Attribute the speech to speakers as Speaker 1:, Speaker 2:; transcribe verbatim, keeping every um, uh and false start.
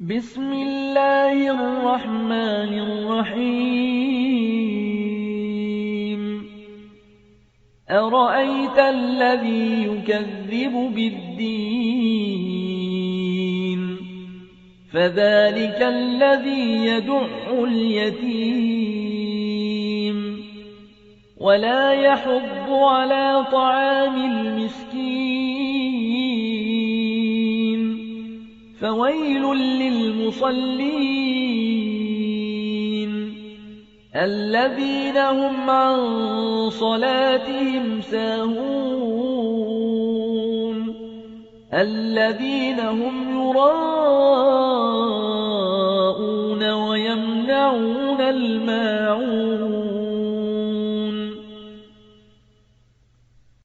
Speaker 1: بسم الله الرحمن الرحيم أرأيت الذي يكذب بالدين فذلك الذي يدع اليتيم ولا يحض على طعام المسكين فويل للمصلين الذين هم عن صلاتهم ساهون الذين هم يراءون ويمنعون الماعون